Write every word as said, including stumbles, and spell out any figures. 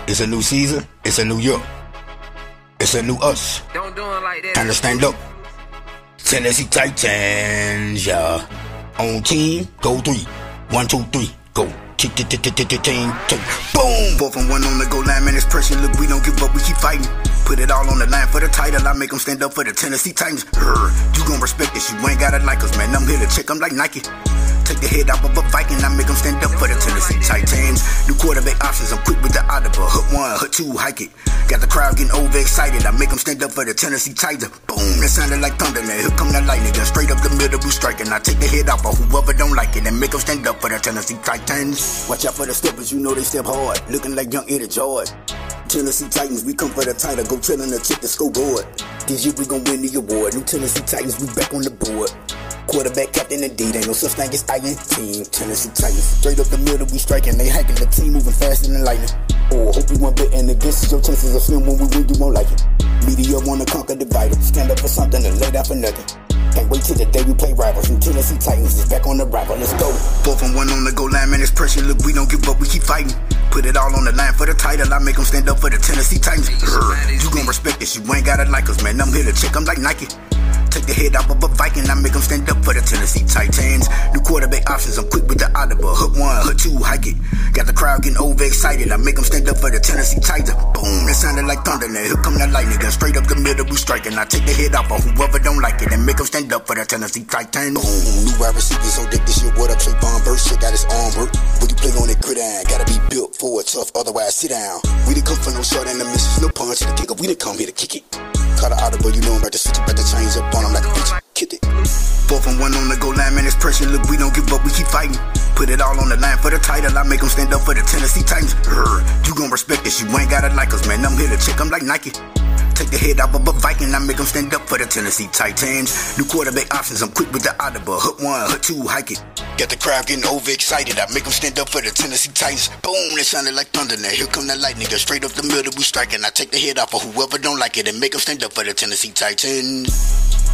It's a new season, it's a new year. It's a new us. Don't do it like that. Time to stand up. Tennessee Titans, yeah. On team, go three. One, two, three, go. Team, two. Boom! Four from one on the goal line, man, it's pressure. Look, we don't give up, we keep fighting. Put it all on the line for the title. I make them stand up for the Tennessee Titans. Urgh, you gon' respect this, you ain't gotta like us, man. I'm here to check them like Nike. Take the head off of a Viking, I make them stand up for the Tennessee Titans. New quarterback options, I'm quick with the audible. Hook one, hook two, hike it. Got the crowd getting overexcited, I make them stand up for the Tennessee Titans. Boom, that sounded like thunder, now here come the lightning. Then straight up the middle, we striking. I take the head off of whoever don't like it and make them stand up for the Tennessee Titans. Watch out for the steppers, you know they step hard. Looking like young Eddie George. Tennessee Titans, we come for the title, go chillin' and check the scoreboard. This year we gon' win the award. New Tennessee Titans, we back on the board. Quarterback, captain, indeed, ain't no such thing as I ain't team. Tennessee Titans, straight up the middle, we striking. They hiking, the team moving faster than lightning. Oh, hope you want betting against us, your chances are slim. When we win, you won't like it. Media wanna conquer the vital, stand up for something and lay down for nothing. Can't wait till the day we play rivals. New Tennessee Titans is back on the rival, let's go. Four from one on the goal line, man, it's pressure. Look, we don't give up, we keep fighting. Put it all on the line for the title, I make them stand up for the Tennessee Titans. Urgh, you gon' respect this, you ain't gotta like us, man. I'm here to check them like Nike. Take the head off of a Viking, I make them stand up for the Tennessee Titans. New quarterback options, I'm quick with the audible. Hook one, hook two, hike it. Got the crowd getting overexcited, I make them stand up for the Tennessee Titans. Boom, that sounded like thunder, now here come the lightning. Then straight up the middle, we striking. I take the head off of whoever don't like it and make them stand up for the Tennessee Titans. Boom, new wide receivers on deck this year. What up, Trayvon Burst? Check out his arm work. When you play on that gridiron, gotta be built for it tough, otherwise sit down. We didn't come for no short and the misses, no punch to the kick up. We didn't come here to kick it. Caught the audible, you know I'm about to switch it, about to change up on them like a bitch. Kick it. Four from one on the goal line, man, it's pressure. Look, we don't give up, we keep fighting. Put it all on the line for the title, I make them stand up for the Tennessee Titans. Urgh, you gon' respect this, you ain't gotta like us, man. I'm here to check them like Nike. Take the head off of a Viking, I make them stand up for the Tennessee Titans. New quarterback options, I'm quick with the audible. Hook one, hook two, hike it. Got the crowd getting overexcited, I make them stand up for the Tennessee Titans. Boom, that sounded like thunder, now here come the lightning. Go straight up the middle, we striking. I take the head off of whoever don't like it and make them stand up for the Tennessee Titans.